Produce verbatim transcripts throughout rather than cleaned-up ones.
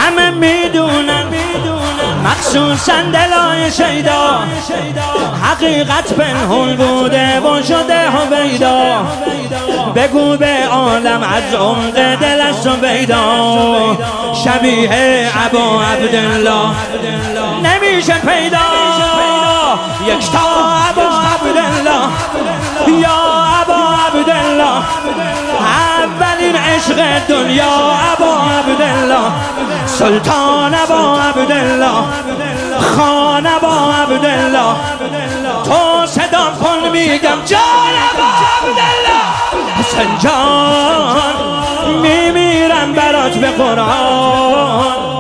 همه میدونن مخصوصا دلای شیدا حقیقت پنهون بوده و شده هویدا. بگو به عالم از عمق دل سویدا شبیه ابا عبدالله نمیشه پیدا. یکتا ابا عبدالله یا ابا عبدالله اولین عشق دنیا ابا عبدالله سلطان ابا عبدالله خان ابا عبدالله تو صدا کن میگم جان ابا عبدالله حسین جان میمیرم برات به قرآن.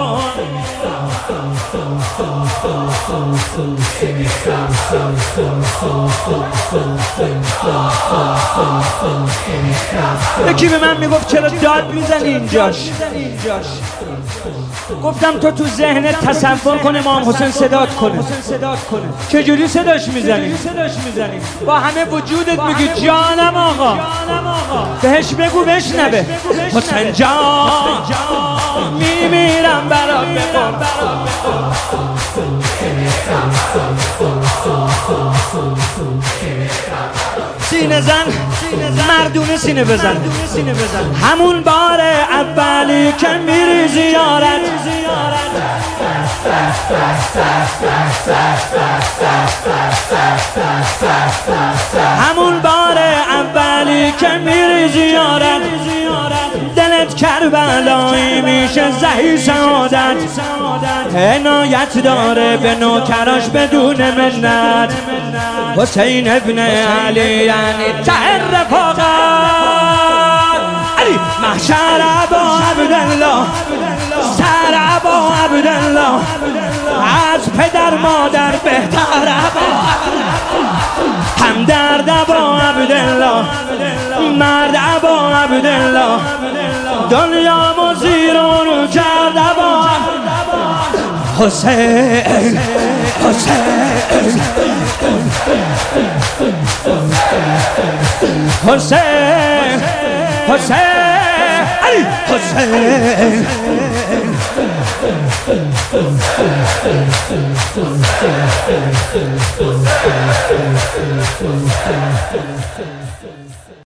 یکی به من میگفت چرا داد میزنی اینجاش؟ گفتم تو تو ذهنت تصور کن امام حسین صدات کنه. چجوری صداش میزنی؟ با همه وجودت میگی جانم آقا، بهش بگو بشنوه حسین جان میمیرم برات به قرآن. سینه زن مردونه سینه بزن. همون بار اولی که میری زیارت همون بار اولی که میری زیارت دلت کربلایی میشه زهی سعادت. عنایت داره به نوکراش بدون منت. حسین ابن علی یعنی ته رفاقت. علی محشر ابا عبدالله سر ابا عبدالله از پدر مادر بهتر ابا همدرد ابا عبدالله مرد ابا عبدالله دنیا مزیرون کرد ابا حسین حسین حسین حسین علی حسین حسین